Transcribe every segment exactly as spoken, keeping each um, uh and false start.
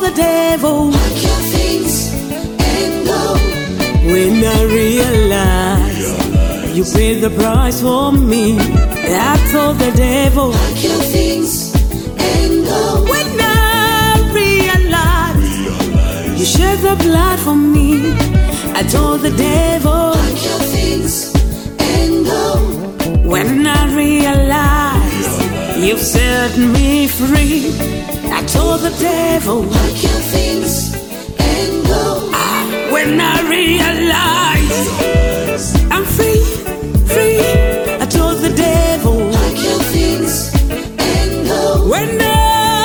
the devil, pack your things and go. when I realized you paid the price for me, I told the devil, Pack your things and go. when I realized you shed the blood for me, I told the devil, Pack your things and go. when I realized you've set me free, I told the devil, Pack your things and go. when I realized I'm free, free, I told the devil, Pack your things and go. when I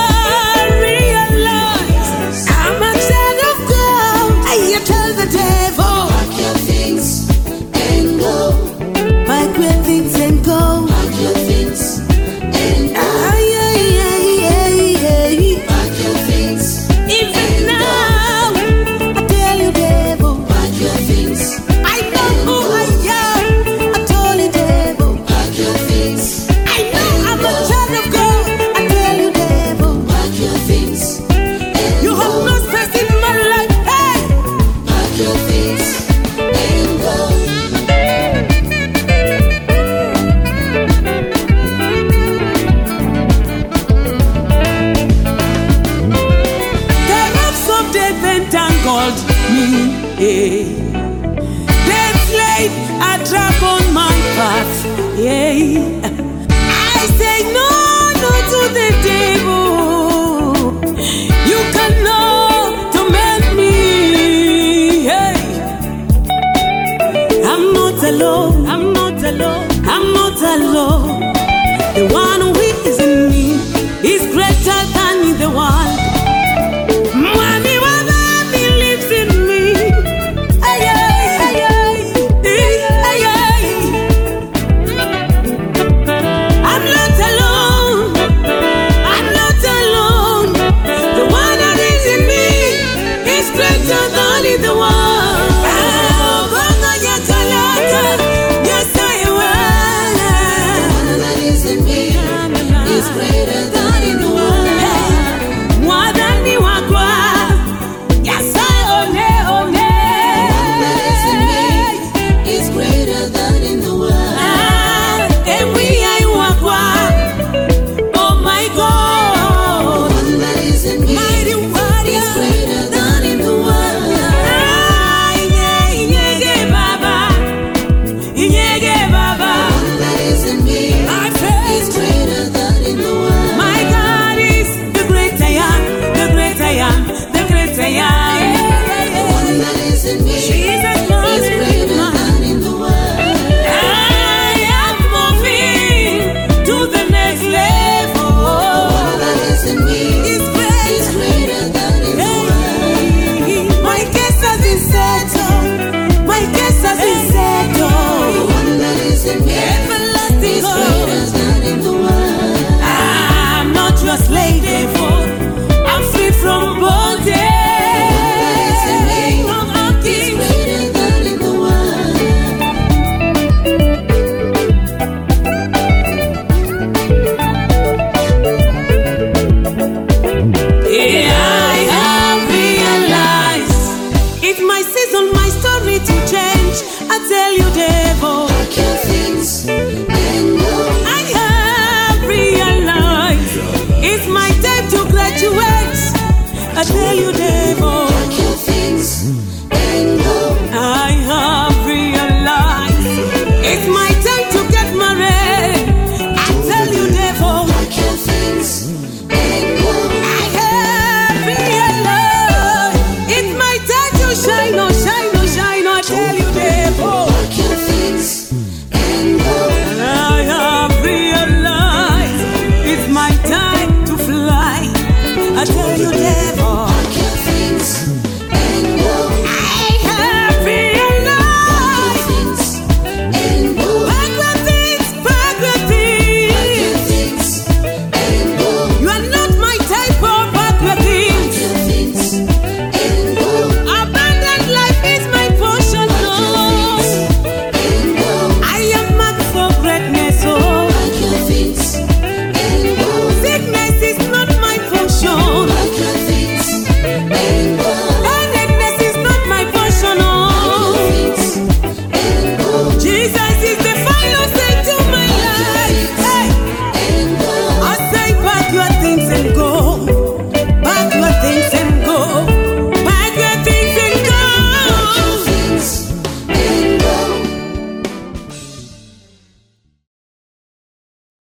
realized I'm a child of God, I told the devil, Pack your things and go. pack your things and go. Pack your things and go. Ah, yeah, yeah, yeah, yeah. Pack your things Even and go. now, I tell you, devil, Pack your things. I know who I am. I told you, devil, Pack your things. I know I'm a child of God. I tell you, devil, Pack your things and you have go. no space in my life. Hey, Pack your things and go. the ropes of death entangled me. Yeah. Death laid a trap on my path. Yeah. I say no, no to the devil. You cannot torment me. Hey. I'm not alone. I'm not alone. I'm not alone. The one who is in me is greater than the one. Mwami wa dhambi lives in me. Ay, ay, ay, ay. Ay, ay. I'm not alone. I'm not alone. The one that is in me is greater than the one. Ah, Bonga Nyakalaka, yes I will. One that is in me is greater than in the world. Mwadhani wakwa, yes I one, one. One that is in me is greater than in the world. Ah, ewi ai wakwa. Oh my God. One that is in me Mighty warrior. is greater than in the world. Ah, inye- inyege baba. Inyege baba. One that is in me My is faith. greater than in the world. My God is the great I am, the great I am, the great I am. One that is in me Jesus, is Lord, greater than in the world. I am moving to the next level. One that is in me It's is great. greater than in the world. My case has been settled. My case has been settled. One that is in me Everlasting is God. greater than in the world. I'm not your slave, devil. I'm free from bondage. I'm a Is king. greater than in the world. Yeah, I have realized it's my season, my story to change. I tell you, devil, Pack your things and go. I have realized it's my time to graduate. I tell you, devil.